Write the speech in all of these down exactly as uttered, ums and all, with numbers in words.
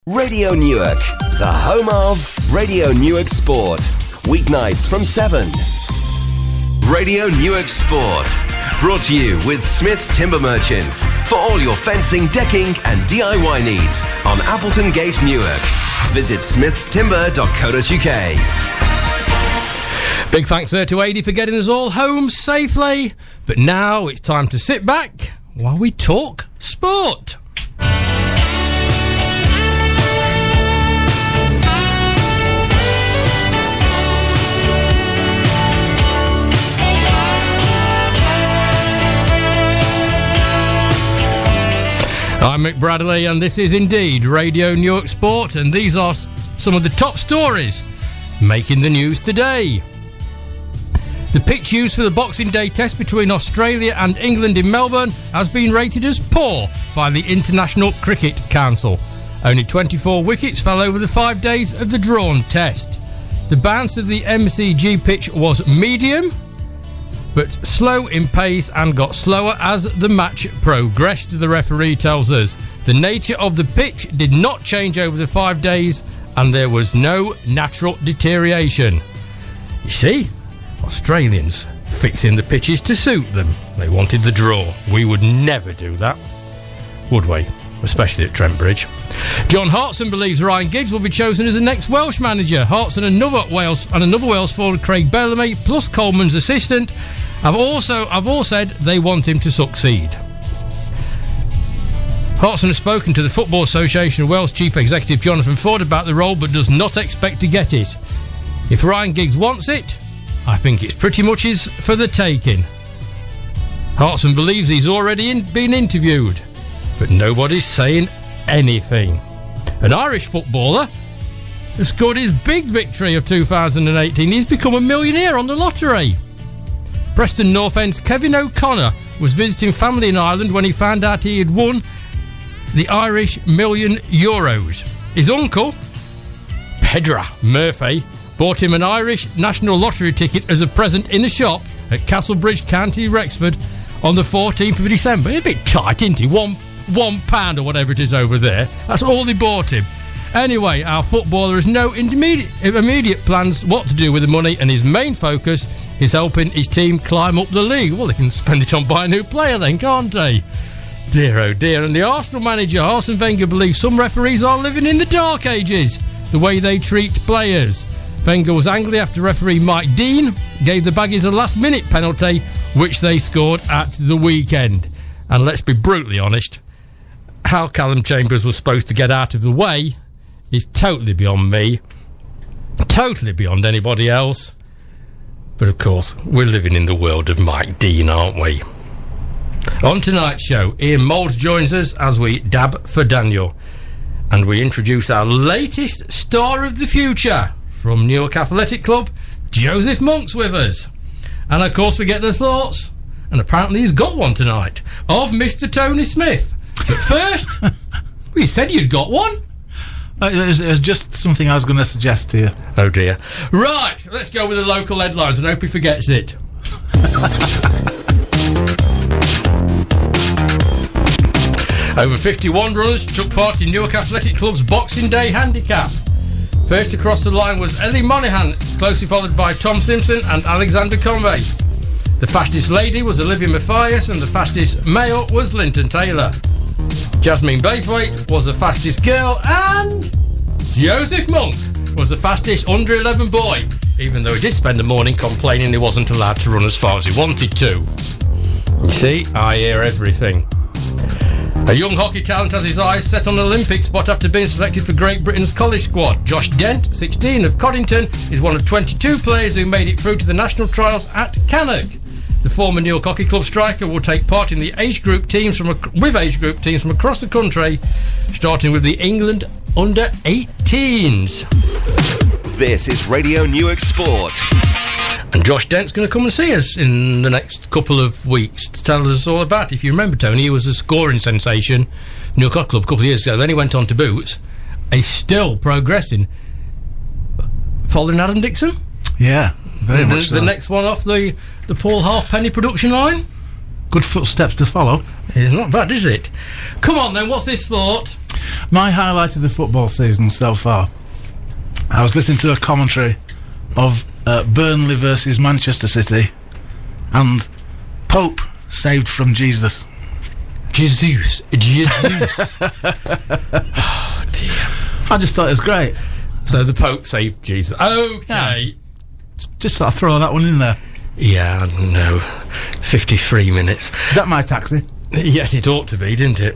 Radio Newark, the home of Radio Newark Sport. Weeknights from seven. Radio Newark Sport. Brought to you with Smith's Timber Merchants. For all your fencing, decking and D I Y needs on Appleton Gate, Newark. Visit smiths timber dot co dot uk. Big thanks there to Adi for getting us all home safely. But now it's time to sit back while we talk sport. I'm Mick Bradley, and this is indeed Radio Newark Sport, and these are some of the top stories making the news today. The pitch used for the Boxing Day test between Australia and England in Melbourne has been rated as poor by the International Cricket Council. Only twenty-four wickets fell over the five days of the drawn test. The bounce of the M C G pitch was medium, but slow in pace and got slower as the match progressed, the referee tells us. The nature of the pitch did not change over the five days and there was no natural deterioration. You see, Australians fixing the pitches to suit them. They wanted the draw. We would never do that, would we? Especially at Trent Bridge. John Hartson believes Ryan Giggs will be chosen as the next Welsh manager. Hartson and another Wales and another Wales forward, Craig Bellamy, plus Coleman's assistant, have also have all said they want him to succeed. Hartson has spoken to the Football Association of Wales Chief Executive Jonathan Ford about the role, but does not expect to get it. If Ryan Giggs wants it, I think it's pretty much his for the taking. Hartson believes he's already in, been interviewed, but nobody's saying anything. An Irish footballer has scored his big victory of two thousand eighteen. He's become a millionaire on the lottery. Preston North End's Kevin O'Connor was visiting family in Ireland when he found out he had won the Irish million euros. His uncle, Pedra Murphy, bought him an Irish National Lottery ticket as a present in a shop at Castlebridge, County Rexford on the fourteenth of December. A bit tight, isn't he? One, one pound or whatever it is over there. That's all they bought him. Anyway, our footballer has no immediate, immediate plans what to do with the money, and his main focus is helping his team climb up the league. Well, they can spend it on buying a new player then, can't they? Dear oh dear. And the Arsenal manager, Arsene Wenger, believes some referees are living in the dark ages, the way they treat players. Wenger was angry after referee Mike Dean gave the Baggies a last-minute penalty, which they scored at the weekend. And let's be brutally honest, how Callum Chambers was supposed to get out of the way is totally beyond me, totally beyond anybody else. But of course, we're living in the world of Mike Dean, aren't we? On tonight's show, Ian Mould joins us as we dab for Daniel, and we introduce our latest star of the future from Newark Athletic Club. Joseph Monk's with us, and of course we get the thoughts, and apparently he's got one tonight, of Mister Tony Smith. But first, well, you said you'd got one. It was just something I was going to suggest to you. Oh dear. Right, let's go with the local headlines and hope he forgets it. Over fifty-one runners took part in Newark Athletic Club's Boxing Day handicap. First across the line was Ellie Monaghan, closely followed by Tom Simpson and Alexander Conway. The fastest lady was Olivia Mathias and the fastest male was Linton Taylor. Jasmine Baythwaite was the fastest girl, and Joseph Monk was the fastest under eleven boy, even though he did spend the morning complaining he wasn't allowed to run as far as he wanted to. You see, I hear everything. A young hockey talent has his eyes set on an Olympic spot after being selected for Great Britain's college squad. Josh Dent, sixteen, of Coddington, is one of twenty-two players who made it through to the national trials at Cannock. The former Newark Hockey Club striker will take part in the age group teams from with age group teams from across the country, starting with the England under eighteens. This is Radio Newark Sport. And Josh Dent's going to come and see us in the next couple of weeks to tell us all about it. If you remember, Tony, he was a scoring sensation Newark Hockey Club a couple of years ago. Then he went on to Boots. He's still progressing. Following Adam Dixon? Yeah, very much the, so. The next one off the, the Paul Halfpenny production line? Good footsteps to follow. It's not bad, is it? Come on then, what's this thought? My highlight of the football season so far, I was listening to a commentary of uh, Burnley versus Manchester City, and Pope saved from Jesus. Jesus. Jesus. Oh, dear. I just thought it was great. So the Pope saved Jesus. Okay. Yeah. Just sort of throw that one in there. Yeah, no. fifty-three minutes. Is that my taxi? Yes, it ought to be, didn't it?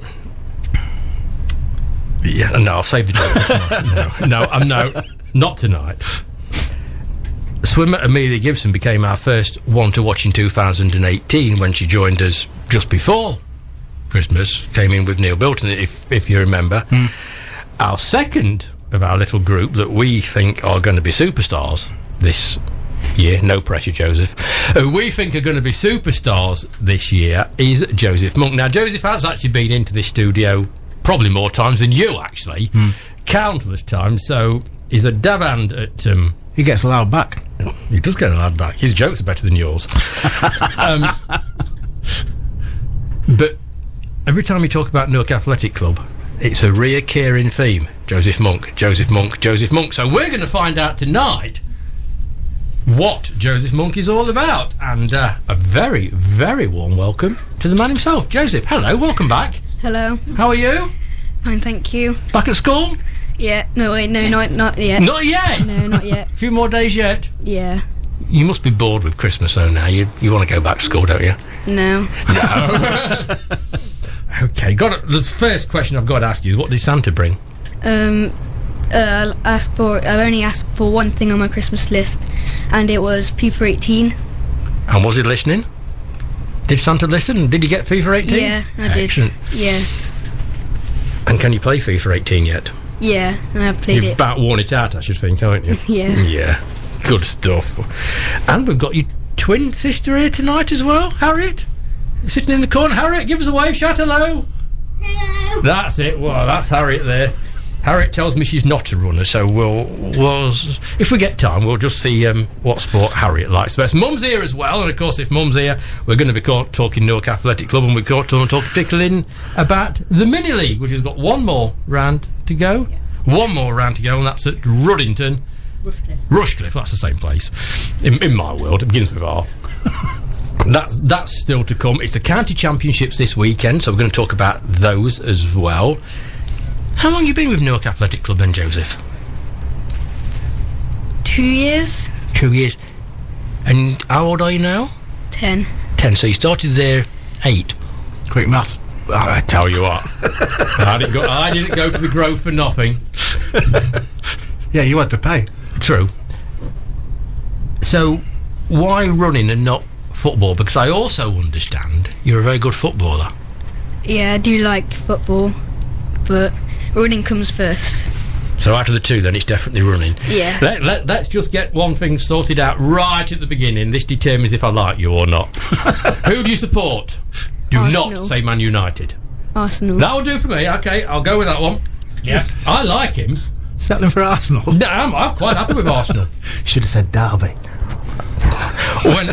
Yeah, no, I'll save the joke tonight. No, no, um, no, not tonight. Swimmer Amelia Gibson became our first one to watch in two thousand eighteen when she joined us just before Christmas. Came in with Neil Bilton, if if you remember. Mm. Our second of our little group that we think are going to be superstars this year, no pressure, Joseph, who we think are going to be superstars this year is Joseph Monk. Now, Joseph has actually been into this studio probably more times than you, actually, mm. countless times, so he's a dab hand at... Um, he gets allowed back. He does get allowed back. His jokes are better than yours. um, but every time you talk about Newark Athletic Club, it's a reoccurring theme. Joseph Monk, Joseph Monk, Joseph Monk. So we're going to find out tonight what Joseph Monk is all about. And uh, a very, very warm welcome to the man himself. Joseph, hello, welcome back. Hello. How are you? Fine, thank you. Back at school? Yeah, no, wait, no, not, not yet. Not yet? No, not yet. A few more days yet? Yeah. You must be bored with Christmas, though, now. You you want to go back to school, don't you? No. No. Okay, got it. The first question I've got to ask you is, what did Santa bring? Um, uh, I asked for. I only asked for one thing on my Christmas list, and it was FIFA eighteen. And was he listening? Did Santa listen? Did he get FIFA eighteen? Yeah, I Excellent. did. Yeah. And can you play FIFA eighteen yet? Yeah, I've played You've it. You've about worn it out, I should think, haven't you? Yeah. Yeah. Good stuff. And we've got your twin sister here tonight as well, Harriet. Sitting in the corner. Harriet, give us a wave. Shout hello. Hello. That's it. Well, that's Harriet there. Harriet tells me she's not a runner, so we'll, we'll if we get time, we'll just see um, what sport Harriet likes best. Mum's here as well, and of course, if Mum's here, we're going to be caught talking Newark Athletic Club, and we're going to talk particularly about the Mini League, which has got one more round to go. Yeah. One more round to go, and that's at Ruddington. Rushcliffe. Rushcliffe, that's the same place. In, in my world, it begins with R. That's, that's still to come. It's the county championships this weekend, so we're going to talk about those as well. How long have you been with Newark Athletic Club then, Joseph? Two years. Two years. And how old are you now? Ten. Ten. So you started there eight. Quick maths. I tell you what. I didn't go. I didn't go to the Grove for nothing. Yeah, you had to pay. True. So, why running and not football? Because I also understand you're a very good footballer. Yeah, I do like football, but running comes first. So out of the two, then, it's definitely running. Yeah. Let, let, let's just get one thing sorted out right at the beginning. This determines if I like you or not. Who do you support? Do Arsenal. not say Man United. Arsenal. That'll do for me. Okay, I'll go with that one. Yes. Yeah. I like him. Settling for Arsenal? No, I'm, I'm quite happy with Arsenal. Should have said Derby. When,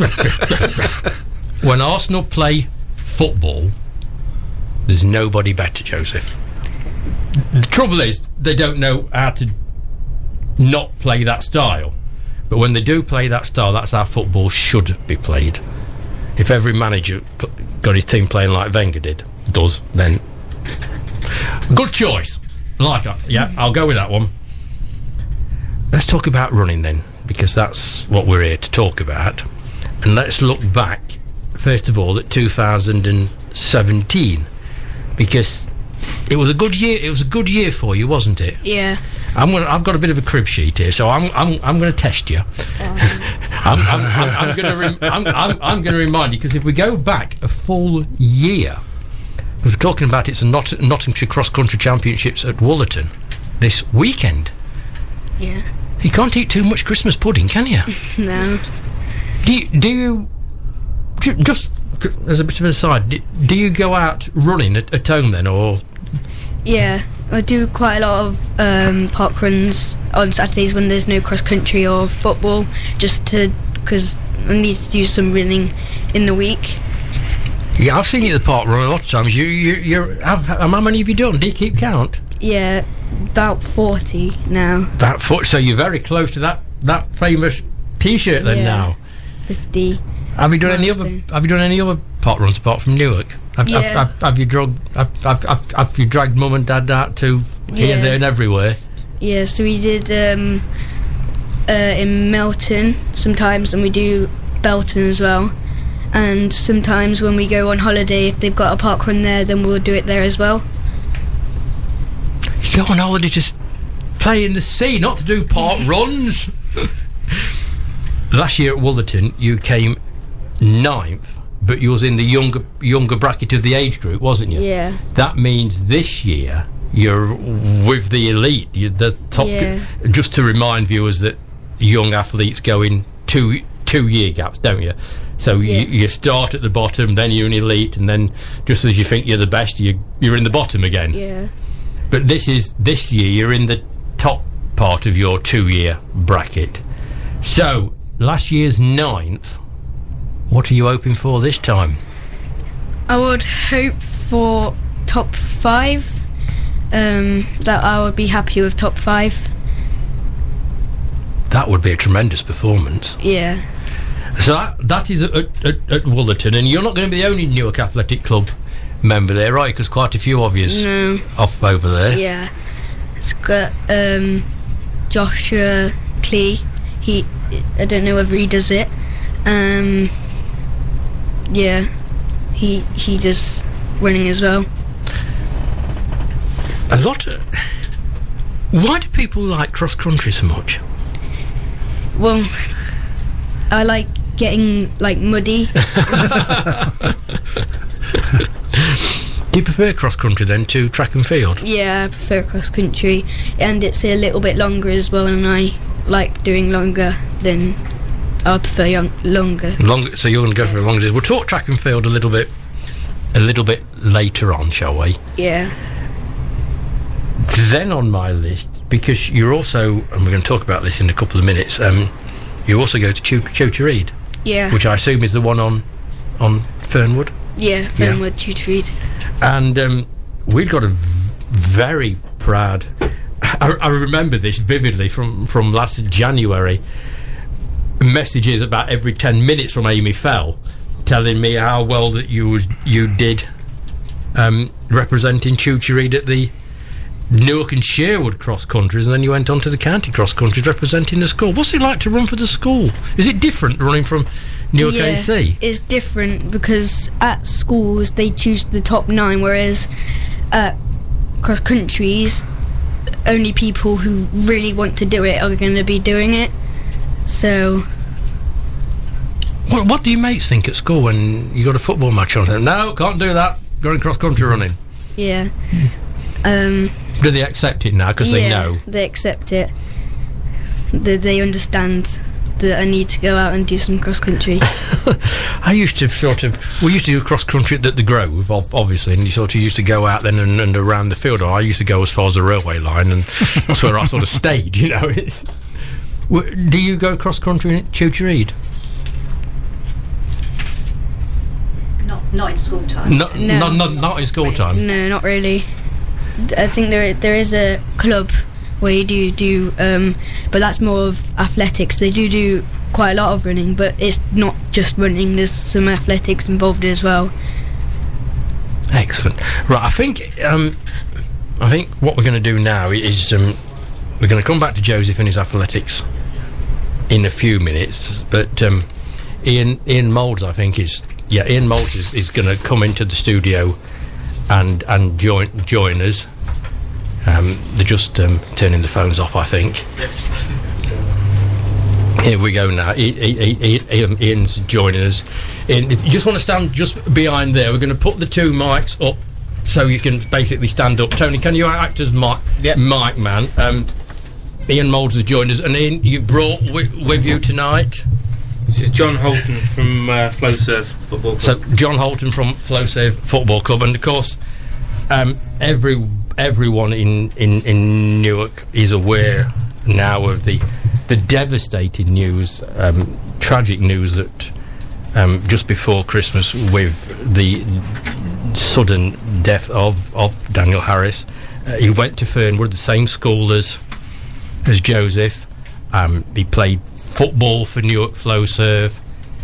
when Arsenal play football, there's nobody better, Joseph. The trouble is, they don't know how to not play that style. But when they do play that style, that's how football should be played. If every manager got his team playing like Wenger did, does, then... Good choice. Like it. Yeah, I'll go with that one. Let's talk about running then, because that's what we're here to talk about. And let's look back, first of all, at two thousand seventeen, because it was a good year. It was a good year for you, wasn't it? Yeah. I'm gonna. I've got a bit of a crib sheet here, so I'm. I'm. I'm going to test you. Um. I'm. I'm, I'm, I'm going to. Rem- I'm. I'm, I'm going to remind you, because if we go back a full year, because we're talking about it's a Not- Nottinghamshire Cross Country Championships at Woolerton this weekend. Yeah. You can't eat too much Christmas pudding, can you? No. Do you? Do you? Just as a bit of an aside, do, do you go out running at, at home then, or? Yeah, I do quite a lot of um, park runs on Saturdays when there's no cross country or football, just to because I need to do some running in the week. Yeah, I've seen you at the park run a lot of times. You, you, you're. How, how many have you done? Do you keep count? Yeah, about forty now. About forty. So you're very close to that that famous T-shirt then Yeah. now. fifty. Have you done any other? milestone. Have you done any other park runs apart from Newark? Have, Yeah. have, have, have you dragged? Have, have, have, have you dragged mum and dad out to here, Yeah. there, and everywhere? Yeah, so we did um, uh, in Melton sometimes, and we do Belton as well. And sometimes when we go on holiday, if they've got a park run there, then we'll do it there as well. You go on holiday to s- play in the sea, not to do park runs. Last year at Wotherton, you came ninth, but you was in the younger younger bracket of the age group, wasn't you? Yeah. That means this year you're with the elite, you're the top. Yeah. Just to remind viewers that young athletes go in two two year gaps, don't you? So Yeah. you, you start at the bottom, then you're in elite, and then just as you think you're the best, you you're in the bottom again. Yeah. But this is this year you're in the top part of your two-year bracket. So last year's ninth. What are you hoping for this time? I would hope for top five. Um, that I would be happy with top five. That would be a tremendous performance. Yeah. So that, that is at, at, at Wotherton, and you're not going to be the only Newark Athletic Club member there, right? Because quite a few of yous No. off over there. Yeah. It's got um, Joshua Clee. He, I don't know whether he does it. Um, yeah. He he does running as well. A lot of... Why do people like cross country so much? Well, I like getting like muddy. Do you prefer cross country then to track and field? Yeah, I prefer cross country, and it's a little bit longer as well, and I like doing longer than I prefer young, longer. Long, so you're going to go for a longer distance. We'll talk track and field a little bit, a little bit later on, shall we? Yeah. Then on my list, because you're also, and we're going to talk about this in a couple of minutes. Um, you also go to Chewter Reed, Yeah. which I assume is the one on, on Fernwood. Yeah, Fernwood Chewter Reed. And um, we've got a v- very proud. I, I remember this vividly from, from last January. Messages about every ten minutes from Amy Fell, telling me how well that you was, you did um, representing Chewter Reed at the Newark and Sherwood cross countries, and then you went on to the county cross countries representing the school. What's it like to run for the school? Is it different running from Newark Yeah, A C? it's different because at schools they choose the top nine, whereas at cross countries, only people who really want to do it are going to be doing it. So What, what do your mates think at school when you got a football match on? No, can't do that. Going cross country running. yeah, um, Do they accept it now because yeah, they know? they accept it. They, they understand that I need to go out and do some cross country. I used to sort of, we used to do cross country at the Grove, ob- obviously, and you sort of used to go out then and, and around the field. Or I used to go as far as the railway line, and that's where I sort of stayed. You know, it's, w- do you go cross country at Chewter Reed? Not, not in school time. No, No. not, not, not in school time. No, not really. I think there there is a club where you do do, um, but that's more of athletics. They do do quite a lot of running, but it's not just running. There's some athletics involved as well. Excellent. Right, I think um, I think what we're going to do now is um, we're going to come back to Joseph and his athletics in a few minutes. But um, Ian Ian Moulds, I think, is yeah Ian Moulds is, is going to come into the studio and and join join us. Um, they're just um, turning the phones off, I think. Here we go now. I, I, I, I, Ian's joining us. Ian, if you just want to stand just behind there, we're going to put the two mics up so you can basically stand up. Tony, can you act as mic, Yep. mic man? Um, Ian Moulds has joined us. And Ian, you brought with, with you tonight? This is John Holton from uh, Flowserve Football Club. So, John Holton from Flowserve Football Club. And, of course, um, every everyone in, in, in Newark is aware now of the the devastating news, um, tragic news that um, just before Christmas with the sudden death of, of Daniel Harris. Uh, he went to Fernwood, the same school as as Joseph. Um, he played football for Newark Flowserve.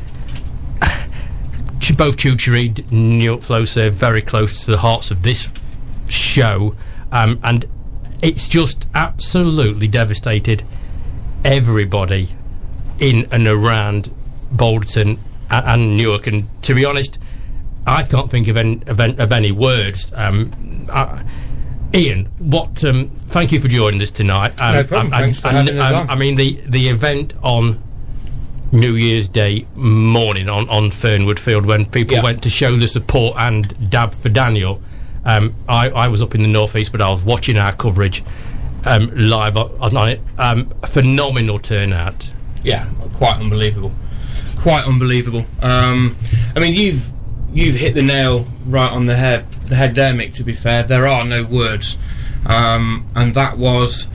Both tutoried Newark Flowserve, very close to the hearts of this show, um, and it's just absolutely devastated everybody in and around Balderton and, and Newark. And to be honest, I can't think of any, of, of any words. Um, I, Ian, what? Um, thank you for joining us tonight. Um, no problem. Um, Thanks for and, having us um, on. I mean, the, the event on New Year's Day morning on, on Fernwood Field, when people Yeah. went to show the support and dab for Daniel. Um, I, I was up in the northeast, but I was watching our coverage um, live on, on it. Um, phenomenal turnout. Yeah, quite unbelievable. Quite unbelievable. Um, I mean, you've you've hit the nail right on the head. The head there, Mick. To be fair, there are no words, um, and that was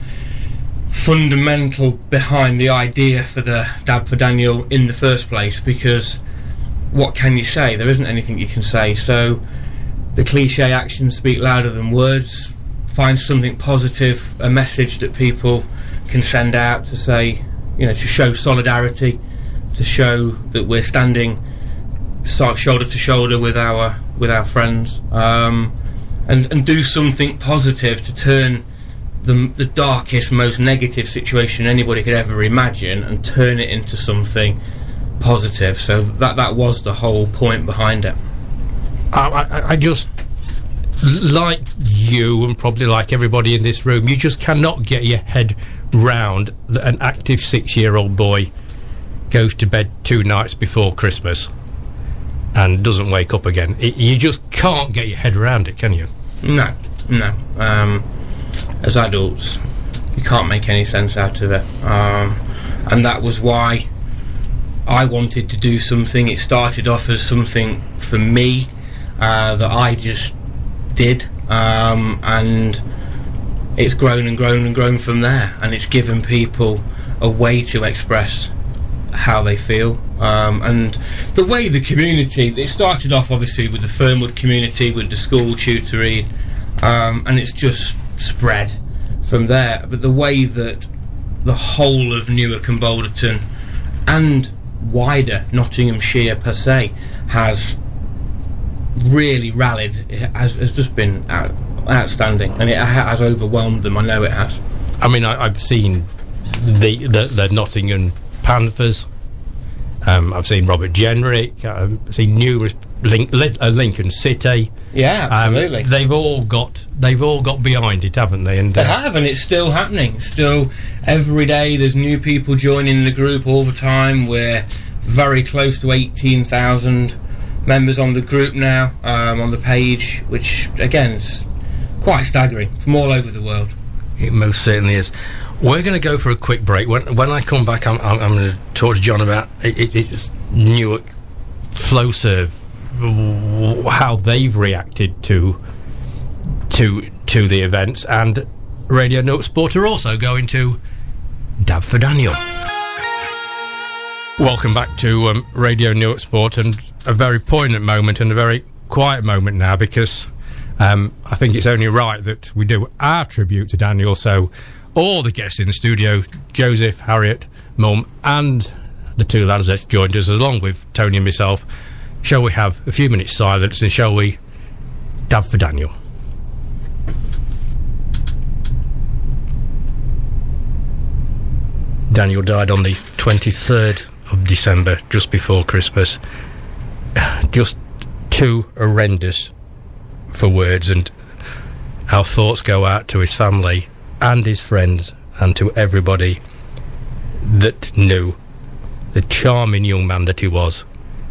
fundamental behind the idea for the Dab for Daniel in the first place. Because what can you say? There isn't anything you can say. So the cliche actions speak louder than words. Find something positive, a message that people can send out to say, you know, to show solidarity, to show that we're standing so- shoulder to shoulder with our with our friends, um, and and do something positive to turn the the darkest, most negative situation anybody could ever imagine and turn it into something positive. So that that was the whole point behind it. I, I, I just, like you and probably like everybody in this room, you just cannot get your head round that an active six-year-old boy goes to bed two nights before Christmas and doesn't wake up again. It, you just can't get your head around it, can you? No, no. Um, as adults, you can't make any sense out of it. Um, and that was why I wanted to do something. It started off as something for me uh, that I just did. Um, and it's grown and grown and grown from there. And it's given people a way to express how they feel. Um, and the way the community, it started off obviously with the Fernwood community, with the school tutoring, um, and it's just spread from there. But the way that the whole of Newark and Balderton and wider Nottinghamshire per se has really rallied, it has, has just been out, outstanding, and it has overwhelmed them. I know it has. I mean, I, I've seen the, the, the Nottingham Panthers. Um, I've seen Robert Jenrick. I've seen numerous Link, uh, Lincoln City. Yeah, absolutely. Um, they've all got they've all got behind it, haven't they? And they uh, have, and it's still happening. Still, every day there's new people joining the group all the time. We're very close to eighteen thousand members on the group now, um, on the page, which again is quite staggering, from all over the world. It most certainly is. We're going to go for a quick break. When when I come back, I'm, I'm, I'm going to talk to John about it, it, it's Newark Flowserve, how they've reacted to to to the events, and Radio Newark Sport are also going to Dab for Daniel. Welcome back to um, Radio Newark Sport, and a very poignant moment and a very quiet moment now, because um, I think it's only right that we do our tribute to Daniel. So all the guests in the studio, Joseph, Harriet, Mum, and the two lads that joined us, along with Tony and myself, shall we have a few minutes silence, and shall we dab for Daniel? Daniel died on the twenty-third of December, just before Christmas. Just too horrendous for words, and our thoughts go out to his family and his friends and to everybody that knew the charming young man that he was.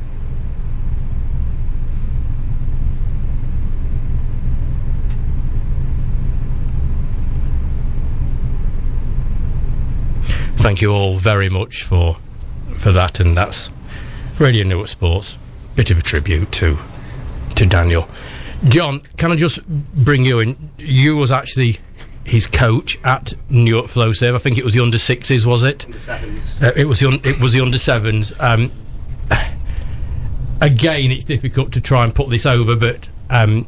Thank you all very much for for that, and that's Radio Newark Sports, bit of a tribute to to Daniel. John, can I just bring you in? You was actually his coach at Newark Flowserve. I think it was the under sixes, was it? Under sevens. Uh, it was the un- it was the under sevens. Um, again, it's difficult to try and put this over, but um,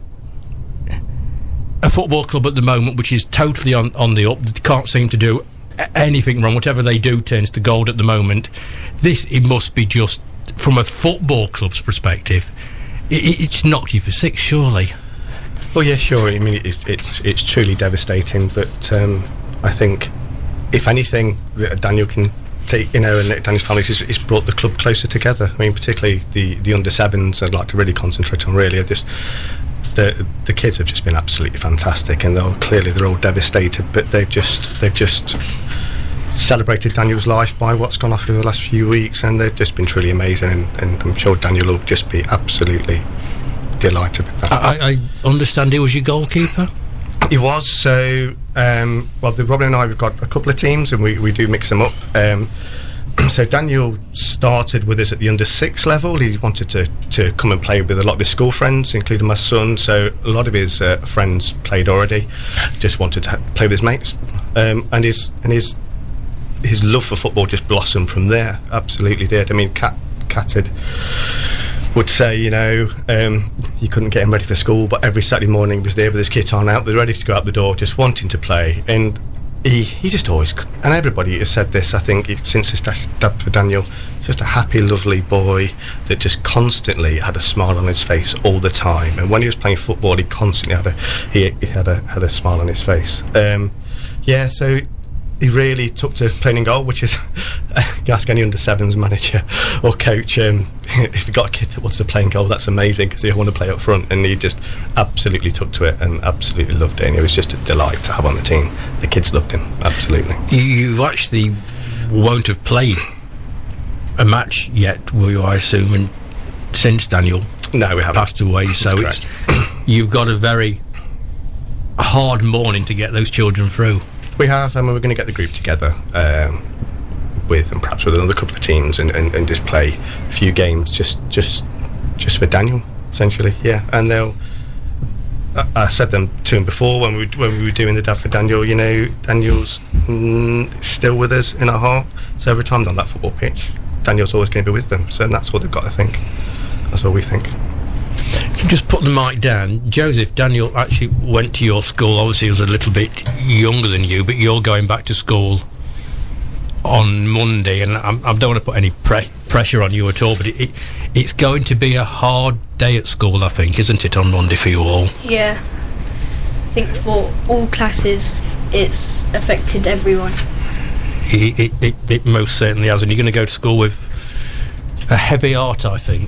a football club at the moment which is totally on, on the up, can't seem to do a- anything wrong. Whatever they do turns to gold at the moment. This, it must be just, from a football club's perspective, it, it's knocked you for six, surely. Well, yeah, sure. I mean, it's it's, it's truly devastating, but um, I think, if anything, that Daniel can take, you know, and Daniel's family has, has brought the club closer together. I mean, particularly the, the under sevens, I'd like to really concentrate on. Really, I just the the kids have just been absolutely fantastic, and they're clearly they're all devastated, but they've just they've just celebrated Daniel's life by what's gone off over the last few weeks, and they've just been truly amazing, and, and I'm sure Daniel will just be absolutely delighted with that. I, I understand he was your goalkeeper? He was. So um, well, the Robin and I, we've got a couple of teams, and we, we do mix them up. um, so Daniel started with us at the under six level. He wanted to, to come and play with a lot of his school friends, including my son, so a lot of his uh, friends played already, just wanted to ha- play with his mates, um, and his and his his love for football just blossomed from there. Absolutely did. I mean, Cat Cat had would say, you know, um, you couldn't get him ready for school, but every Saturday morning he was there with his kit on, out, they're ready to go out the door, just wanting to play. And he, he just always, and everybody has said this, I think, since his dad for Daniel, just a happy, lovely boy that just constantly had a smile on his face all the time. And when he was playing football, he constantly had a he, he had a had a smile on his face. Um, yeah, so he really took to playing in goal, which is, you ask any under sevens manager or coach, um, if you've got a kid that wants to play in goal, that's amazing, because they want to play up front, and he just absolutely took to it and absolutely loved it, and it was just a delight to have on the team. The kids loved him, absolutely. You actually won't have played a match yet, will you, I assume, and since Daniel no, we haven't. passed away, That's so it's, you've got a very hard morning to get those children through. We have, and we're going to get the group together um, with, and perhaps with another couple of teams, and, and, and just play a few games, just just just for Daniel, essentially. Yeah, and they'll. I, I said them to him before when we when we were doing the Dad for Daniel. You know, Daniel's mm, still with us in our heart. So every time they're on that football pitch, Daniel's always going to be with them. So that's what they've got to think. That's what we think. Can you just put the mic down? Joseph, Daniel actually went to your school. Obviously he was a little bit younger than you, but you're going back to school on Monday, and I'm, I don't want to put any pre- pressure on you at all, but it, it, it's going to be a hard day at school, I think, isn't it, on Monday for you all? Yeah, I think for all classes it's affected everyone. It, it, it, it most certainly has, and you're going to go to school with a heavy heart, I think.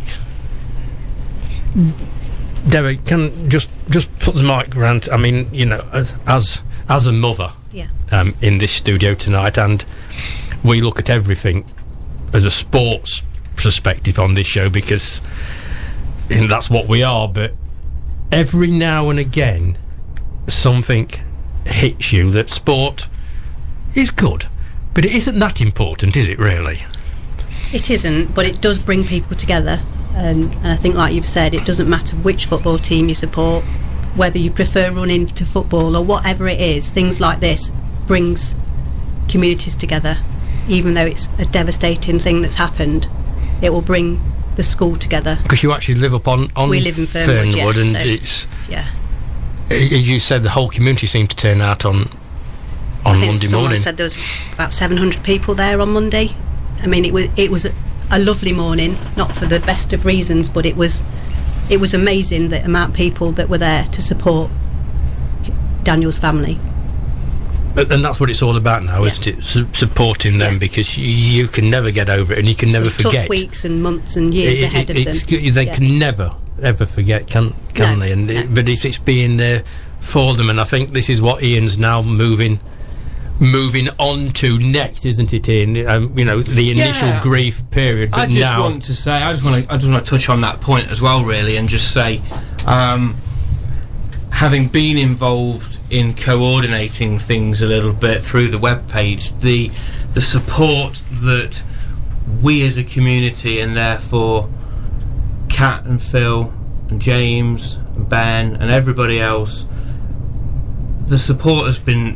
Debbie, can just just put the mic around. I mean, you know, as as a mother, Yeah. um, in this studio tonight, and we look at everything as a sports perspective on this show, because and that's what we are. But every now and again, something hits you that sport is good, but it isn't that important, is it? Really, It isn't, but it does bring people together. Um, and I think, like you've said, it doesn't matter which football team you support, whether you prefer running to football or whatever it is. Things like this brings communities together. Even though it's a devastating thing that's happened, it will bring the school together. because you actually live up on, on We live in Fernwood, yeah, and so- it's, Yeah. as you said, the whole community seemed to turn out on on I think Monday someone morning. said there was about seven hundred people there on Monday. I mean, it was it was a, a lovely morning, not for the best of reasons, but it was it was amazing the amount of people that were there to support Daniel's family. And and that's what it's all about now, Yeah. isn't it? Su- supporting them, Yeah. because you, you can never get over it, and you can never Some forget. tough weeks and months and years It- ahead it- of them. it's- They Yeah. can never ever forget, can can No, they? And no. it, but if it's being there for them, and I think this is what Ian's now moving moving on to next, isn't it, Ian? Um, you know, the initial Yeah. grief period, but I just now want to say, I just want to, I just want to touch on that point as well, really, and just say, um, having been involved in coordinating things a little bit through the webpage, the the support that we as a community, and therefore Kat and Phil and James and Ben and everybody else, the support has been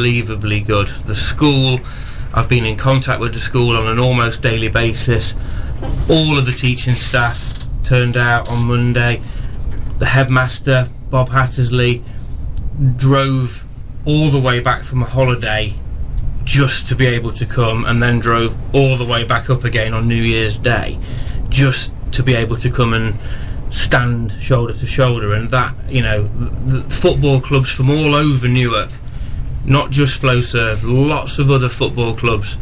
unbelievably good. The school, I've been in contact with the school on an almost daily basis. all of the teaching staff turned out on Monday. The headmaster, Bob Hattersley, drove all the way back from a holiday just to be able to come, and then drove all the way back up again on New Year's Day just to be able to come and stand shoulder to shoulder. And that, you know, the football clubs from all over Newark, not just Flowserve, lots of other football clubs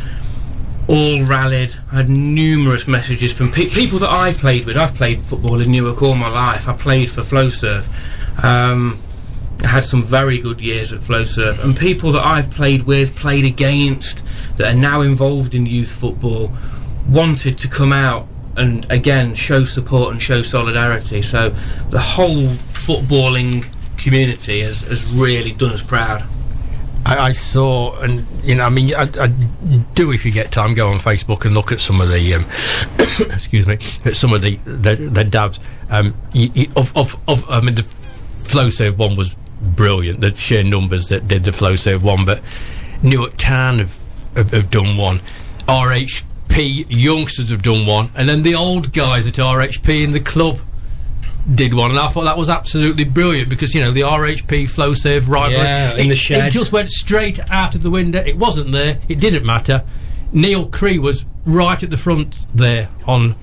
all rallied. I had numerous messages from pe- people that I played with. I've played football in Newark all my life. I played for Flowserve. Um, I had some very good years at Flowserve, and people that I've played with, played against, that are now involved in youth football, wanted to come out and again show support and show solidarity. So the whole footballing community has, has really done us proud. I, I saw, and you know, I mean, I, I do, if you get time, go on Facebook and look at some of the, um, excuse me, at some of the the, the dabs. Um, you, you, of, of, of, I mean, the Flowserve one was brilliant. The sheer numbers that did the Flowserve one, but Newark Town have, have, have done one. R H P youngsters have done one, and then the old guys at R H P in the club did one, and I thought that was absolutely brilliant, because, you know, the R H P Flowserve rivalry, yeah, in it, the shed. it just went straight out of the window. It wasn't there. It didn't matter. Neil Cree was right at the front there on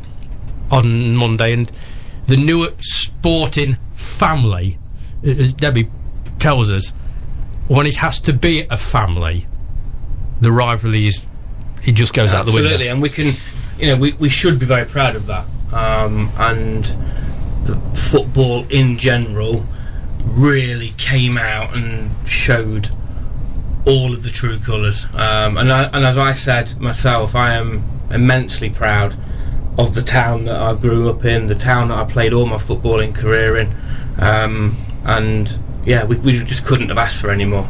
on Monday, and the Newark sporting family, as Debbie tells us, when it has to be a family, the rivalry is, it just goes yeah, out the window. Absolutely, and we can, you know, we, we should be very proud of that. Um, and the football in general really came out and showed all of the true colours. Um, and, I, and as I said myself, I am immensely proud of the town that I grew up in, the town that I played all my footballing career in. Um, and yeah, we, we just couldn't have asked for any more.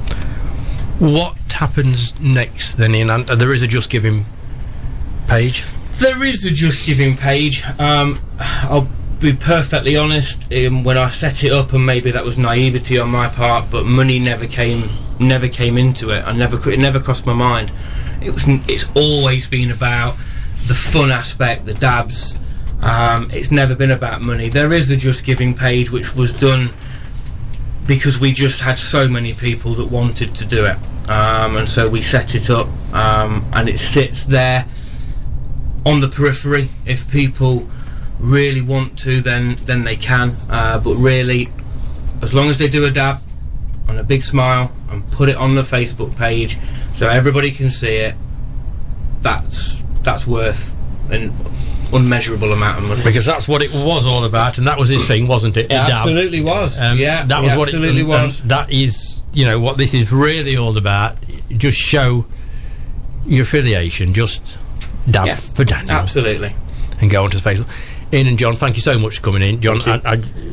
What happens next then, Ian? And there is a Just Giving page. There is a Just Giving page. Um, I'll be perfectly honest. Um, when I set it up, and maybe that was naivety on my part, but money never came, never came into it. I never, it never crossed my mind. It was. It's always been about the fun aspect, the dabs. Um, it's never been about money. There is a Just Giving page, which was done because we just had so many people that wanted to do it, um, and so we set it up, um, and it sits there on the periphery. If people really want to, then then they can, uh, but really, as long as they do a dab and a big smile and put it on the Facebook page so everybody can see it, that's that's worth an unmeasurable amount of money. Because that's what it was all about, and that was his thing, wasn't it? It The dab. absolutely was. Um, yeah, that it was what absolutely it and, was. and that is, you know, what this is really all about. Just show your affiliation. Just dab Yeah, for Daniel. Absolutely. And go onto Facebook. Ian and John, thank you so much for coming in. John, I, I,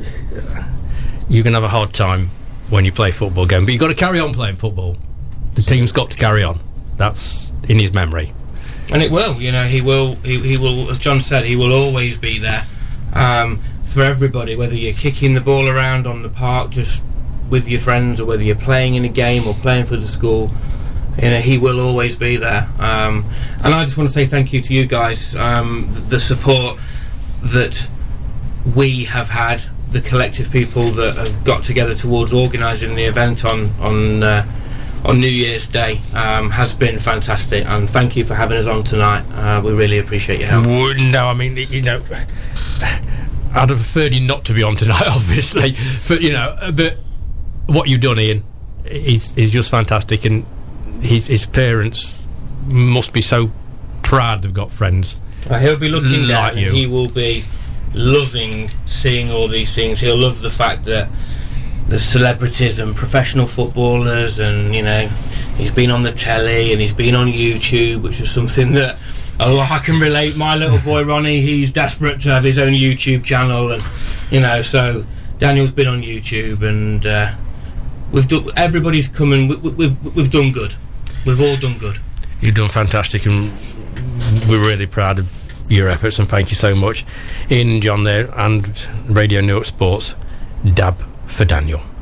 you can have a hard time when you play football game, but you've got to carry on playing football. The team's got to carry on. That's in his memory. And it will, you know, he will, he, he will, as John said, he will always be there um, for everybody, whether you're kicking the ball around on the park just with your friends, or whether you're playing in a game or playing for the school. You know, he will always be there. Um, and I just want to say thank you to you guys, um, the, the support that we have had, the collective people that have got together towards organising the event on on uh, on New Year's Day um, has been fantastic, and thank you for having us on tonight. Uh, we really appreciate your help. No, I mean, you know, I'd have preferred you not to be on tonight, obviously, but you know, but what you've done, Ian, is, is just fantastic, and his, his parents must be so proud they've got friends. Well, he'll be looking like down, you. and he will be loving seeing all these things. He'll love the fact that the celebrities and professional footballers, and you know, he's been on the telly and he's been on YouTube, which is something that, oh, I can relate. My little boy Ronnie, he's desperate to have his own YouTube channel, and you know, so Daniel's been on YouTube, and uh, we've done. Everybody's coming. We, we, we've we've done good. We've all done good. You've done fantastic, and we're really proud of your efforts, and thank you so much. Ian and John there, and Radio Newark Sports, dab for Daniel.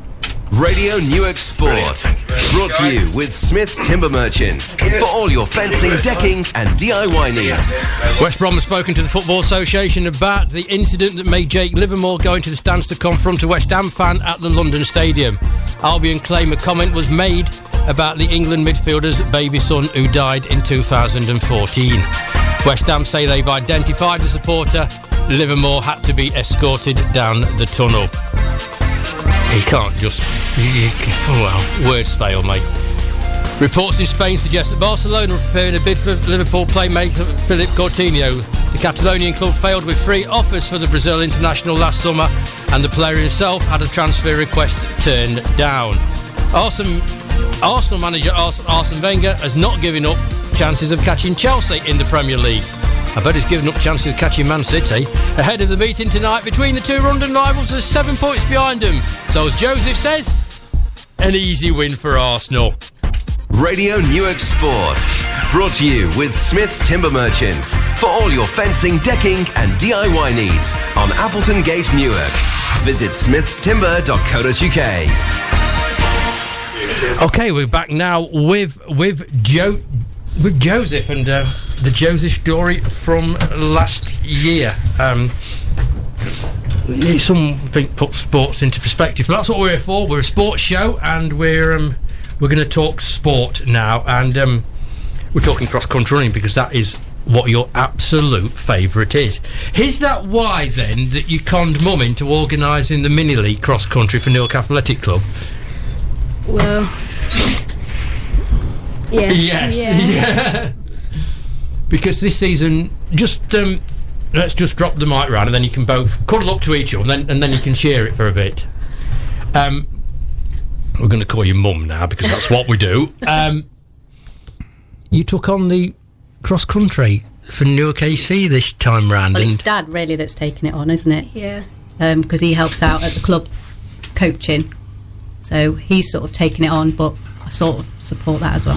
Radio Newark Sport. Brought to you with Smith's Timber Merchants for all your fencing, decking and D I Y needs. West Brom has spoken to the Football Association about the incident that made Jake Livermore go into the stands to confront a West Ham fan at the London Stadium. Albion claim a comment was made about the England midfielder's baby son who died in two thousand fourteen. West Ham say they've identified the supporter. Livermore had to be escorted down the tunnel. He can't just... He, he, oh well, word stale, mate. Reports in Spain suggest that Barcelona are preparing a bid for Liverpool playmaker Philip Coutinho. The Catalonian club failed with three offers for the Brazil international last summer, and the player himself had a transfer request turned down. Arsenal, Arsenal manager Arsene Wenger has not given up chances of catching Chelsea in the Premier League. I bet he's given up chances of catching Man City. Ahead of the meeting tonight between the two London rivals, there's seven points behind them. So as Joseph says, an easy win for Arsenal. Radio Newark Sport. Brought to you with Smith's Timber Merchants for all your fencing, decking and D I Y needs on Appleton Gate, Newark. Visit smiths timber dot co dot uk. Okay, we're back now with with Joe with Joseph and uh, the Joseph story from last year. Um, something puts sports into perspective. That's what we're here for. We're a sports show, and we're um, we're going to talk sport now, and um, we're talking cross country running because that is what your absolute favourite is. Is that why then that you conned mum into organising the mini league cross country for Newark Athletic Club? Well, yeah. Yes, yeah. yeah. Because this season, just um, let's just drop the mic round, and then you can both cuddle up to each other, and then and then you can share it for a bit. Um, we're going to call you mum now because that's what we do. Um, you took on the cross country for Newark A C this time round. Well, and it's Dad really that's taking it on, isn't it? Yeah. Because um, he helps out at the club coaching, so he's sort of taking it on, but I sort of support that as well.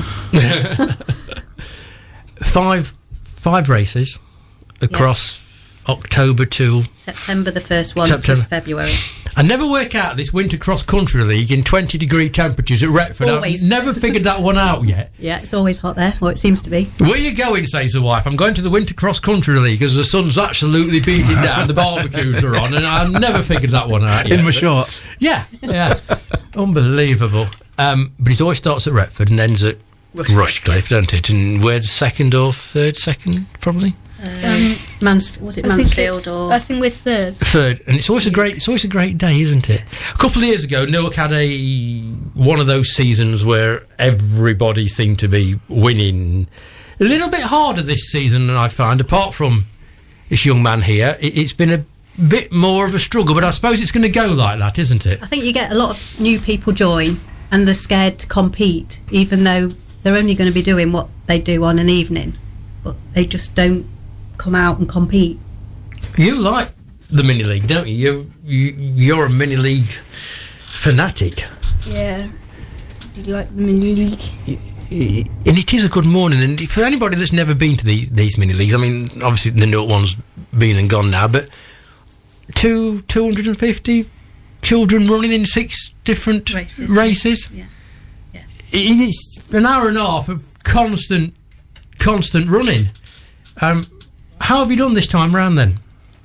five five races across yeah. October to September the first one September. to February. I never work out this winter cross country league in twenty degree temperatures at Retford. Always. I've never figured that one out yet. Yeah, it's always hot there, or it seems to be. Where you going, says the wife? I'm going to the winter cross country league as the sun's absolutely beating down, the barbecues are on, and I've never figured that one out yet. In my shorts. Yeah, yeah. Unbelievable. Um, but it always starts at Retford and ends at Rushcliffe, Rushcliffe doesn't it? And where's second or third second, probably? Um, Mans- was it I Mansfield think or? I think we're third. Third, and it's always a great, it's always a great day, isn't it? A couple of years ago, Newark had a one of those seasons where everybody seemed to be winning. A little bit harder this season than I find, apart from this young man here. It, it's been a bit more of a struggle, but I suppose it's going to go like that, isn't it? I think you get a lot of new people join, and they're scared to compete, even though they're only going to be doing what they do on an evening, but they just don't come out and compete. You like the mini league, don't you? You're, you, you're a mini league fanatic. Yeah. Do you like the mini league? And it is a good morning. And for anybody that's never been to the, these mini leagues, I mean, obviously the Newark one's been and gone now, but two two hundred fifty children running in six different races. races. Yeah. Yeah. It's an hour and a half of constant, constant running. Um, how have you done this time round then?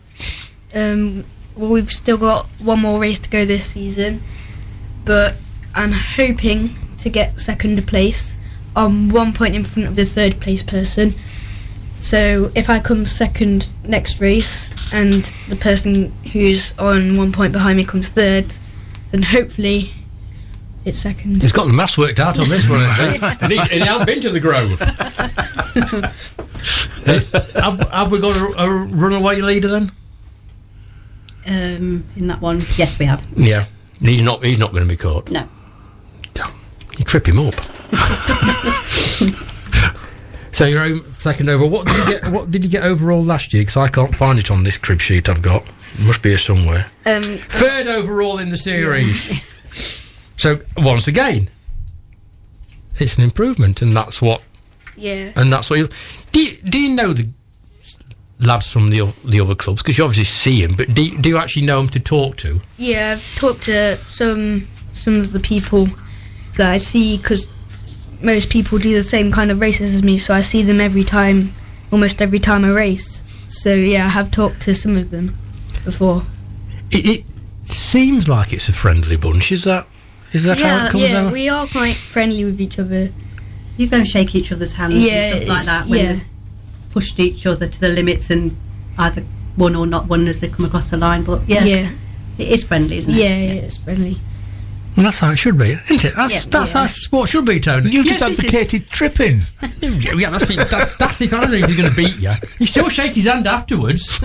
Um, well, we've still got one more race to go this season, but I'm hoping to get second place. I'm one point in front of the third place person. So if I come second next race and the person who's on one point behind me comes third, then hopefully it's second. He's got the maths worked out on this one, hasn't he? and, he and he hasn't been to the Grove. uh, have, have we got a, a runaway leader then? Um, in that one, yes, we have. Yeah, he's not. He's not going to be caught. No. You trip him up. So you're home second over. What did you get? What did you get overall last year? Because I can't find it on this crib sheet I've got. It must be here somewhere. Um, Third overall in the series. Yeah. So once again, it's an improvement, and that's what. Yeah. And that's what you. Do you, do you know the lads from the the other clubs? Because you obviously see them, but do you, do you actually know them to talk to? Yeah, I've talked to some some of the people that I see, because most people do the same kind of races as me, so I see them every time, almost every time I race. So yeah, I have talked to some of them before. It, it seems like it's a friendly bunch. Is that is that yeah, how it comes yeah, out? we are quite friendly with each other. You go and shake each other's hands Yeah, and stuff like it's- that when yeah. you've pushed each other to the limits and either won or not won as they come across the line. But yeah, Yeah, it is friendly, isn't yeah, it? yeah, it's friendly. Well, that's how it should be, isn't it? That's, Yeah. that's Yeah. how sport should be, Tony. You've Yes, just it is. advocated tripping. Yeah, yeah, that's, that's, that's if I don't know if he's going to beat you. You still shake his hand afterwards.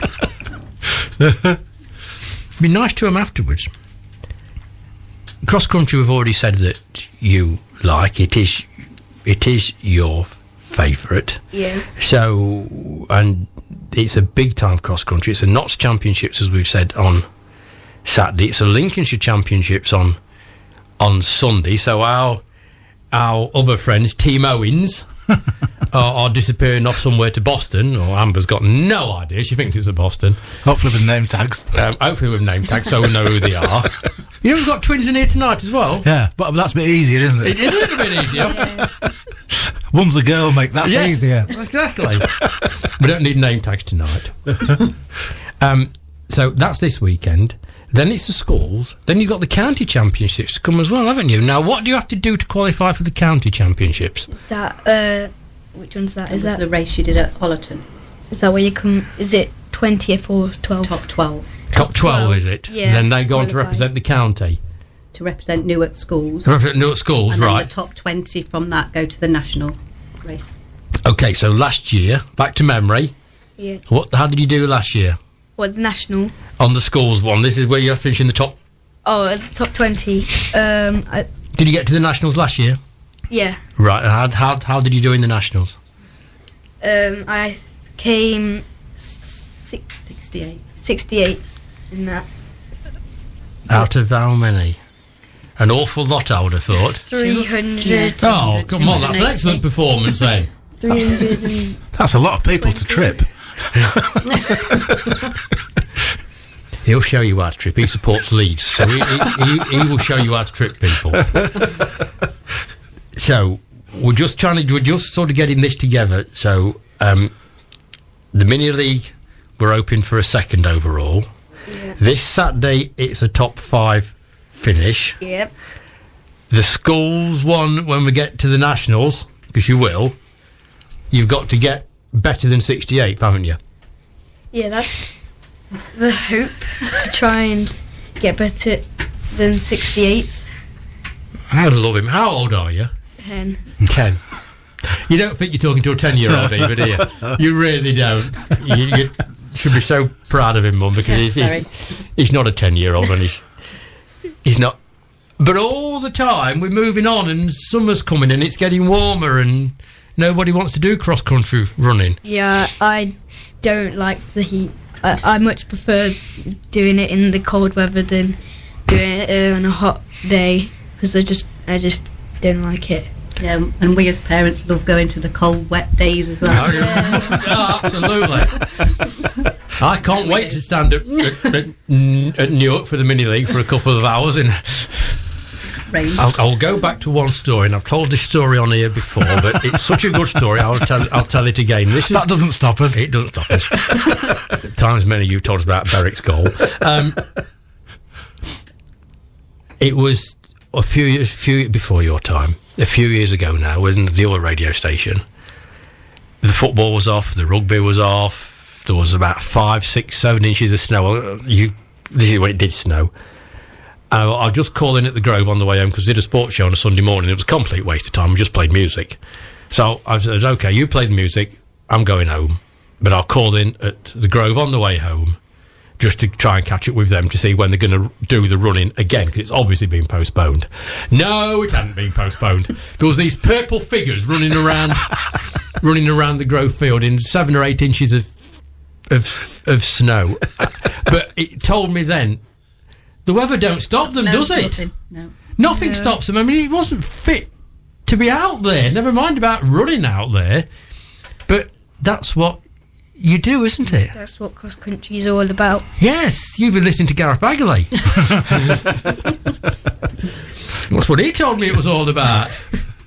Be nice to him afterwards. Cross country, we've already said that you like it. Is it is your favourite? Yeah. So, and it's a big time cross country. It's a Notts Championships, as we've said, on Saturday. It's a Lincolnshire Championships on on Sunday. So our our other friends, Team Owens, are, are disappearing off somewhere to Boston. Or Amber's got no idea. She thinks it's at Boston. Hopefully with name tags. Um, hopefully with name tags, so we know who they are. You know, we've got twins in here tonight as well. Yeah, but that's a bit easier, isn't It it? is a little bit easier. One's a girl, mate. That's Yes, easier. exactly. We don't need name tags tonight. um, so that's this weekend. Then it's the schools. Then you've got the county championships to come as well, haven't you? Now, what do you have to do to qualify for the county championships? That uh, which one's that? That Is was that the race you did at Ollerton, is that where you come? Is it twentieth or twelfth? top twelve, Top twelve, twelve, is it? yeah, And then they go on to qualify. represent the county. to represent Newark schools. Represent Newark schools, And then right. the top twenty from that go to the national race. Okay, so last year, back to memory. Yeah. What? How did you do last year What's national? on the schools one? This is where you're finishing the top. Oh, it's top twenty. Um, I, Did you get to the nationals last year? yeah. Right. How how, how did you do in the nationals? Um, I came six, sixty-eight. sixty-eighth in that. Out of how many? An awful lot, I would have thought. three hundred. Yeah. Oh, come on, that's an two hundred eighty. excellent performance, eh? three hundred and That's a lot of people to trip. He'll show you how to trip. He supports Leeds, so he, he, he, he will show you how to trip people. So we're just trying to, we're just sort of getting this together. So um, the mini league, we're hoping for a second overall. Yeah. This Saturday, it's a top five finish. Yep. The schools one, when we get to the nationals, because you will, you've got to get better than sixty-eighth, haven't you? Yeah, that's the hope, to try and get better than sixty-eighth. I love him. How old are you? Ten. Ten. You don't think you're talking to a ten-year-old, either, do you? You really don't. You, you should be so proud of him, Mum, because he's, Sorry. he's, he's not a ten-year-old, and he's he's not. But all the time we're moving on, and summer's coming, and it's getting warmer, and nobody wants to do cross-country running. Yeah, I don't like the heat. I, I much prefer doing it in the cold weather than doing it uh, on a hot day, because I just I just don't like it. Yeah, and we as parents love going to the cold, wet days as well. Oh, absolutely. I can't wait to stand at, at, at, at Newark for the mini league for a couple of hours. And Rain. I'll, I'll go back to one story, and I've told this story on here before, but it's such a good story. I'll tell I'll tell it again. This is, That doesn't stop us. It doesn't stop us. Times many you told us about Berwick's goal. Um, it was a few years, few before your time, a few years ago now, when the other radio station. The football was off, the rugby was off. There was about five, six, seven inches of snow. You, this is when it did snow. And I, I was just calling at the Grove on the way home because we did a sports show on a Sunday morning. It was a complete waste of time. We just played music. So I said, okay, you played music, I'm going home. But I'll call in at the Grove on the way home just to try and catch up with them to see when they're going to do the running again, because it's obviously been postponed. No, it hadn't been postponed. There was these purple figures running around running around the Grove field in seven or eight inches of of, of snow. But it told me then, the weather don't stop them, No, does it? nothing, No. Nothing No. stops them. I mean, he wasn't fit to be out there. Never mind about running out there. But that's what You do, isn't it? That's what cross country is all about. Yes, you've been listening to Gareth Bagley. That's what he told me it was all about.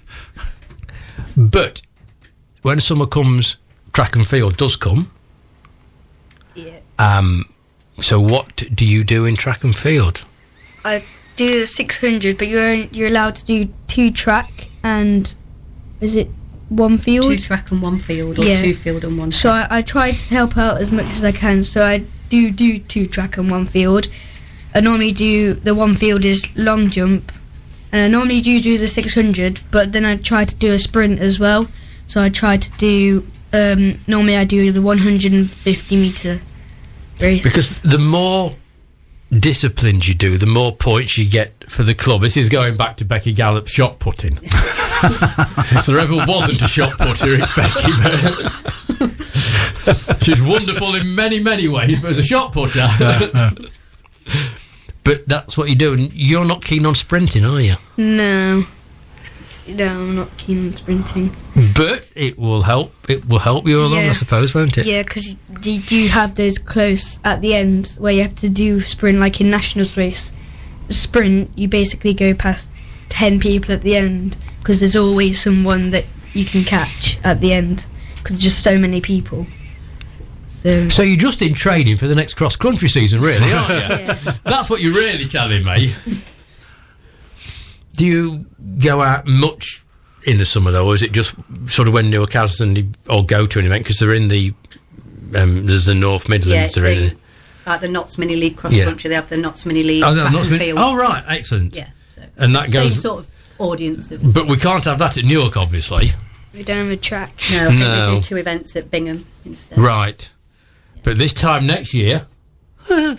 But when summer comes, track and field does come. Yeah. Um. So what do you do in track and field? I do the six hundred, but you're you're allowed to do two track and is it one field? Two track and one field, or Yeah. two field and one track. So I, I try to help out as much as I can. So I do do two track and one field. I normally do the one field is long jump, and I normally do do the six hundred. But then I try to do a sprint as well. So I try to do um, normally I do the one hundred fifty meter race. Because the more disciplines you do, the more points you get for the club. This is going back to Becky Gallop's shot putting. If there ever wasn't a shot putter, it's Becky. She's wonderful in many, many ways, but as a shot putter. Yeah, yeah. But that's what you do, and you're not keen on sprinting, are you? No, no, I'm not keen on sprinting. But it will help. It will help you along, Yeah. I suppose, won't it? Yeah, because you do have those close at the end where you have to do sprint, like in nationals race. Sprint, you basically go past ten people at the end because there's always someone that you can catch at the end because there's just so many people. So, So you're just in training for the next cross-country season, really, aren't you? yeah. That's what you're really telling me. Do you go out much in the summer, though, or is it just sort of when Newark has and or go to an event because they're in the um, there's the North Yeah, Midlands, it's they're in the, the, like the Notts Mini League cross Yeah. country. They have the Notts Mini League oh, no, track not and so- field. oh right, excellent. Yeah, so And that same goes- sort of audience. Of, But we can't have that at Newark, obviously. We don't have a track. no, I think No. they do two events at Bingham instead. Right. But this time next year, we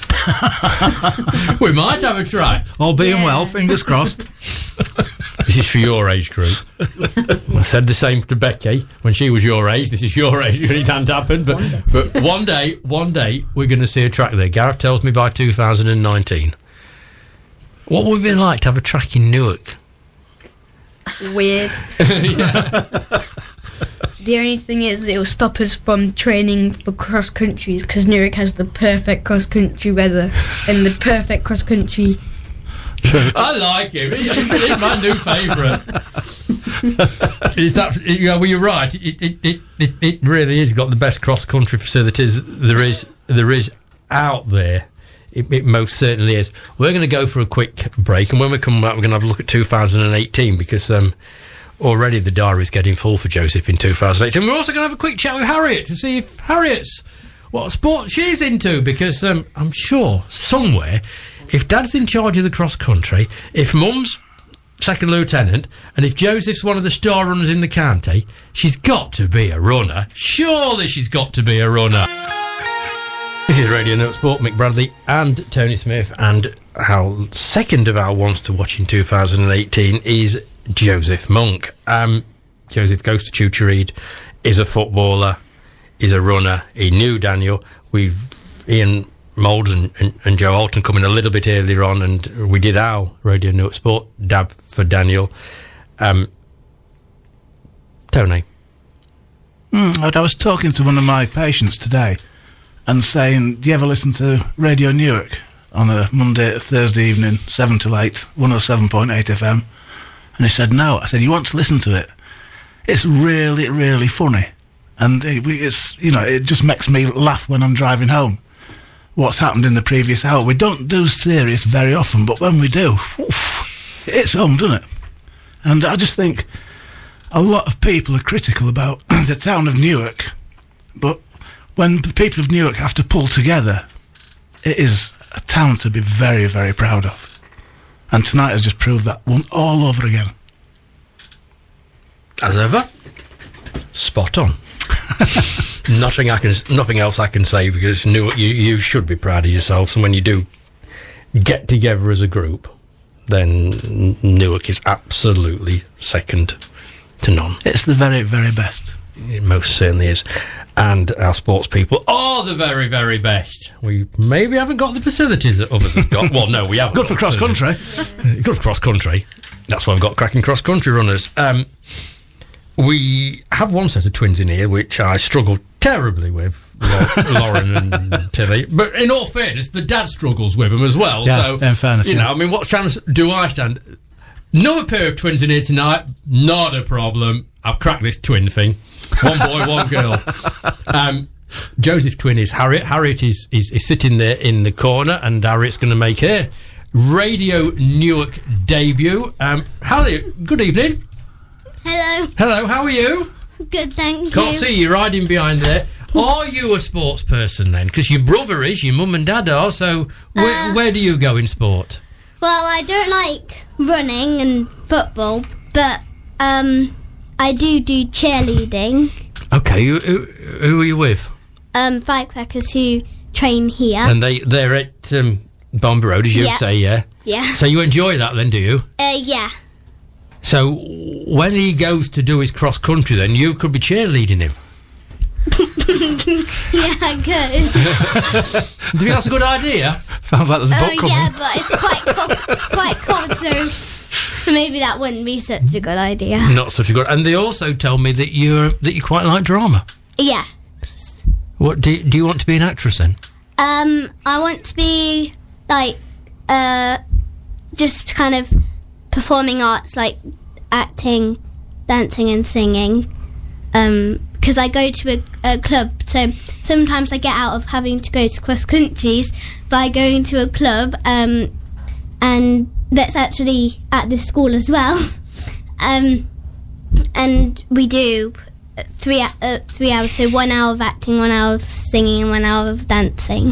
might have a track. All being Yeah. well, fingers crossed. This is for your age group. I said the same to Becky when she was your age. This is your age. It hadn't happened, but but one day, one day we're going to see a track there. Gareth tells me by two thousand nineteen. What would it be like to have a track in Newark? Weird. The only thing is it will stop us from training for cross countries because Newark has the perfect cross country weather and the perfect cross country. I like him. He- He's my new favourite. It's absolutely, yeah, well, you're right. It, it, it, it, it really is got the best cross country facilities there is there is out there. It, it most certainly is. We're going to go for a quick break, and when we come back, we're going to have a look at two thousand eighteen because um, already the diary is getting full for Joseph in two thousand eighteen. We're also going to have a quick chat with Harriet to see if Harriet's what sport she's into because um, I'm sure somewhere, if Dad's in charge of the cross country, if Mum's second lieutenant, and if Joseph's one of the star runners in the county, she's got to be a runner. Surely she's got to be a runner. This is Radio Note Sport, Mick Bradley and Tony Smith, and our second of our ones to watch in two thousand eighteen is Joseph Monk. Um, Joseph goes to Tutor Reid, is a footballer, is a runner. He knew Daniel. We've Ian Moulds and, and, and Joe Alton coming a little bit earlier on, and we did our Radio Note Sport dab for Daniel. Um, Tony. Mm, I was talking to one of my patients today and saying, do you ever listen to Radio Newark on a Monday, Thursday evening, seven till eight, one oh seven point eight F M? And he said, no. I said, you want to listen to it? It's really, really funny. And it, we- it's, you know, it just makes me laugh when I'm driving home. What's happened in the previous hour. We don't do serious very often, but when we do, oof, it's home, doesn't it? And I just think a lot of people are critical about the town of Newark, but when the people of Newark have to pull together, it is a town to be very, very proud of. And tonight has just proved that one all over again. As ever, spot on. nothing I can, nothing else I can say because you, you should be proud of yourselves. And when you do get together as a group, then Newark is absolutely second to none. It's the very, very best. It most certainly is. And our sports people are the very, very best. We maybe haven't got the facilities that others have got. Well, no, we haven't. Good for got cross country. facilities. Good for cross country. That's why we've got cracking cross country runners. Um, we have one set of twins in here, which I struggled terribly with Lau- Lauren and Tilly. But in all fairness, the dad struggles with them as well. Yeah, so, in fairness, you yeah. know, I mean, what chance do I stand? Another pair of twins in here tonight, not a problem. I've cracked this twin thing. One boy, one girl. Um, Joseph's twin is Harriet. Harriet is, is, is sitting there in the corner, and Harriet's going to make her Radio Newark debut. Um, Harriet, good evening. Hello. Hello, how are you? Good, thank Can't you. see you riding behind there. Are you a sports person then? Because your brother is, your mum and dad are, so where, Uh, where do you go in sport? Well, I don't like running and football, but um, I do do cheerleading. Okay, who, who, who are you with? Um, firecrackers who train here. And they, they're at um, Bomber Road, as you Yeah. say, yeah? Yeah. So you enjoy that then, do you? Uh, yeah. So when he goes to do his cross country, then you could be cheerleading him. Yeah, good. Do you think that's a good idea? Sounds like there's a Oh, book coming. yeah, but it's quite cold, quite cold, so maybe that wouldn't be such a good idea. Not such a good. And they also told me that you that you quite like drama. Yeah. What do do you want to be an actress then? Um, I want to be like, uh, just kind of performing arts, like acting, dancing, and singing. Um, because I go to a, a club, so sometimes I get out of having to go to cross countries by going to a club, um, and that's actually at this school as well. Um, and we do three uh, three hours, so one hour of acting, one hour of singing, and one hour of dancing.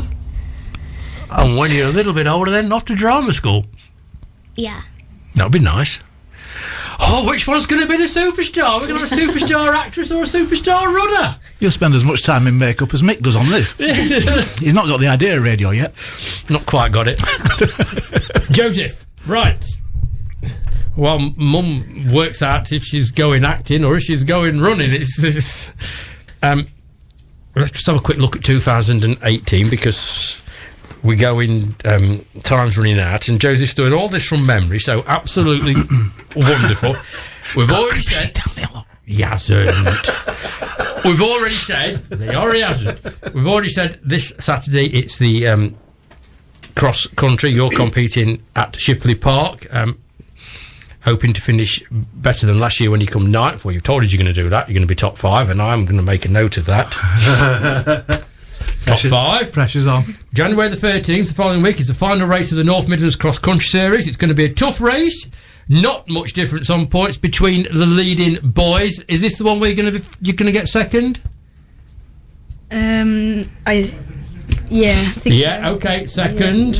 And when you're a little bit older, then off to drama school. Yeah. That would be nice. Oh, which one's going to be the superstar? We're going to have a superstar actress or a superstar runner? You'll spend as much time in makeup as Mick does on this. He's not got the idea of radio yet. Not quite got it. Joseph, right. Well, Mum works out if she's going acting or if she's going running. It's, it's um, let's just have a quick look at two thousand eighteen because we're going, um, time's running out, and Joseph's doing all this from memory, so absolutely wonderful. We've already said... He hasn't. We've already said... He already hasn't. We've already said this Saturday it's the um, cross country. You're competing at Shipley Park, um, hoping to finish better than last year when you come ninth. Well, you've told us you're going to do that. You're going to be top five, and I'm going to make a note of that. Top five. Pressure's on. January the thirteenth, the following week, is the final race of the North Midlands Cross Country Series. It's going to be a tough race. Not much difference on points between the leading boys. Is this the one where you're going to be, you're going to get second? Um, I, yeah, I think Yeah, so. okay, second.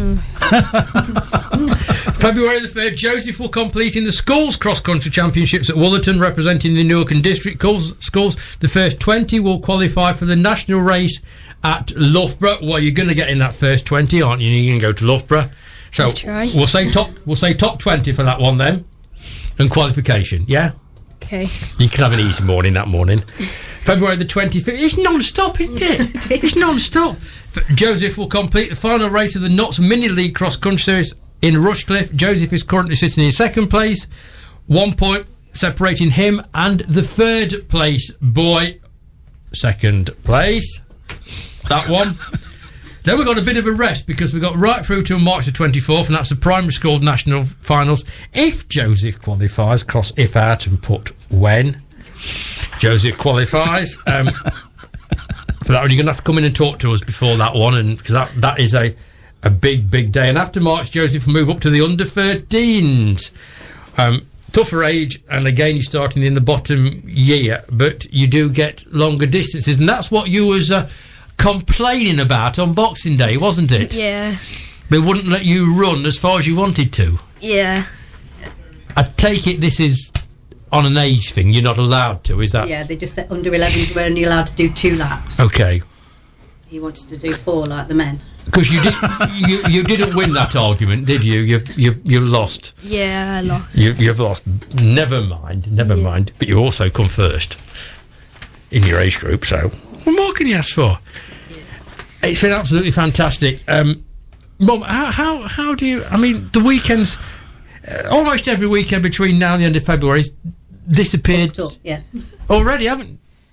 February the third, Joseph will compete in the Schools Cross Country Championships at Woolerton, representing the Newark and District schools. schools. The first twenty will qualify for the national race at Loughborough. Well, you're going to get in that first twenty, aren't you? You're going to go to Loughborough. So I'll try. we'll say top. We'll say top twenty for that one then, and qualification. Yeah, Okay. you can have an easy morning that morning. February the twenty-fifth. It's non-stop, isn't it? It's non-stop. F- Joseph will complete the final race of the Notts Mini League Cross Country Series in Rushcliffe. Joseph is currently sitting in second place, one point separating him and the third place boy. Second place. That one. Then we've got a bit of a rest because we got right through to March the twenty-fourth, and that's the primary school national finals. If Joseph qualifies, cross if out and put when. Joseph qualifies. Um, for that one, you're going to have to come in and talk to us before that one, and because that, that is a, a big, big day. And after March, Joseph will move up to the under thirteens. Um, tougher age, and again, you're starting in the bottom year, but you do get longer distances, and that's what you was uh, complaining about on Boxing Day, wasn't it? Yeah. They wouldn't let you run as far as you wanted to. Yeah. I take it this is on an age thing. You're not allowed to, is that? Yeah, they just said under elevens were only allowed to do two laps. Okay. He wanted to do four like the men. Because you did, you you didn't win that argument, did you? You you you lost. Yeah, I lost. You you've lost. Never mind, never Yeah. mind. But you also come first in your age group. So what more can you ask for? Yeah. It's been absolutely fantastic. Um, Mum, how how how do you? I mean, the weekends, uh, almost every weekend between now and the end of February, has disappeared Booked up, yeah. already, haven't?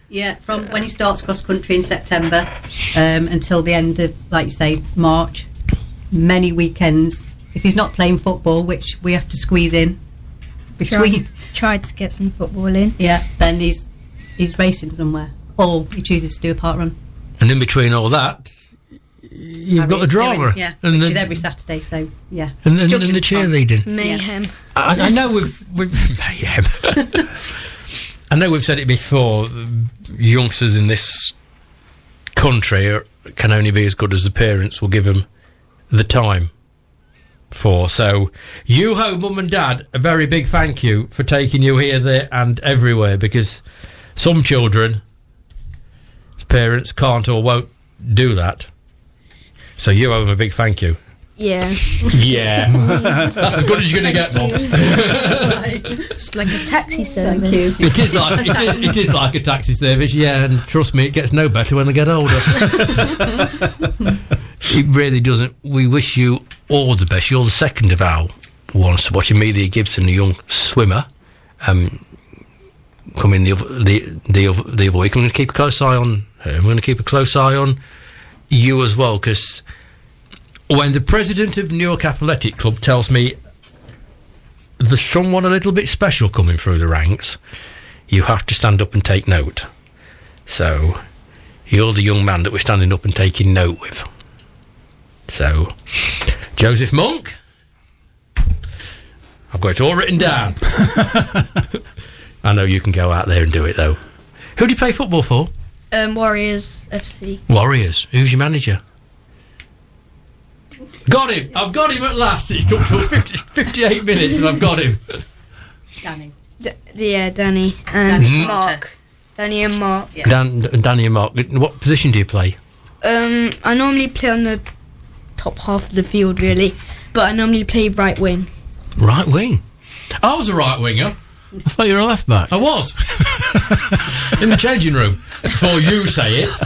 Yeah, from when he starts cross country in September um, until the end of, like you say, March. Many weekends. If he's not playing football, which we have to squeeze in between, Tried to get some football in. yeah, then he's he's racing somewhere, or he chooses to do a park run. And in between all that, you've got the Harriet's drama. doing- yeah, and which the, is every Saturday. So yeah, and, and, and Juggling the fun. cheerleading. Mayhem. I, I know we've, we've mayhem. I know we've said it before. Youngsters in this country are, can only be as good as the parents will give them the time for. So, you ho, mum and dad, a very big thank you for taking you here, there, and everywhere. Because some children, parents can't or won't do that. So you owe them a big thank you. Yeah. Yeah, that's as good as you're going to get, Mum. It's like a taxi service. Thank you. It is like it is, it is like a taxi service, yeah. And trust me, it gets no better when they get older. It really doesn't. We wish you all the best. You're the second of our ones to watch. Amelia Gibson, a young swimmer, um, coming the other, the the other, the other week. I'm going to keep a close eye on her. I'm going to keep a close eye on you as well, because when the president of Newark Athletic Club tells me there's someone a little bit special coming through the ranks, you have to stand up and take note. So you're the young man that we're standing up and taking note with. So, Joseph Monk, I've got it all written down. I know you can go out there and do it, though. Who do you play football for? Um, Warriors F C. Warriors. Who's your manager? Got him. I've got him at last. It took fifty, fifty-eight minutes and I've got him. Danny. D- yeah, Danny and Danny Mark. Danny and Mark. Yeah. Dan, Danny and Mark. What position do you play? Um, I normally play on the top half of the field, really, but I normally play right wing. Right wing. I was a right winger. I thought you were a left back. I was. In the changing room. Before you say it.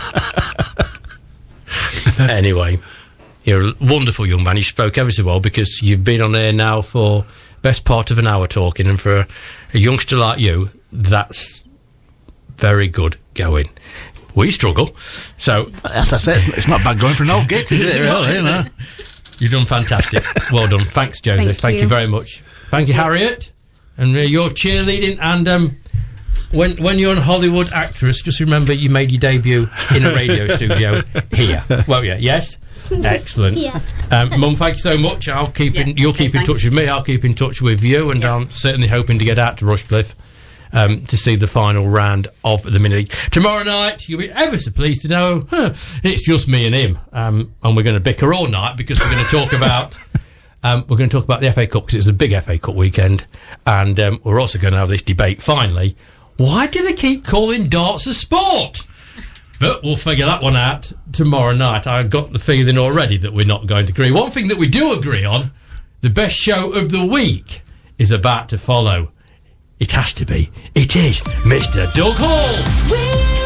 Anyway, you're a wonderful young man. You spoke ever so well, because you've been on air now for best part of an hour talking, and for a, a youngster like you, that's very good going. We struggle. So, As I say, it's, it's not bad going for an old git, is it, really? You know? You've done fantastic. Well done. Thanks, Joseph. Thank Thank you. you. very much. Thank you, Harriet. And uh, your cheerleading. And um, when when you're a Hollywood actress, just remember you made your debut in a radio studio here. Well, yeah. Yes? Excellent. Yeah. Um, Mum, thank you so much. I'll keep in, Yeah, you'll okay, keep in thanks. touch with me. I'll keep in touch with you. And Yeah. I'm certainly hoping to get out to Rushcliffe um, to see the final round of the mini league. Tomorrow night, you'll be ever so pleased to know huh, it's just me and him. Um, and we're going to bicker all night, because we're going to talk about um, we're going to talk about the F A Cup, because it's a big F A Cup weekend. And um, we're also going to have this debate, finally. Why do they keep calling darts a sport? But we'll figure that one out tomorrow night. I've got the feeling already that we're not going to agree. One thing that we do agree on, the best show of the week is about to follow. It has to be. It is Mister Doug Hall. We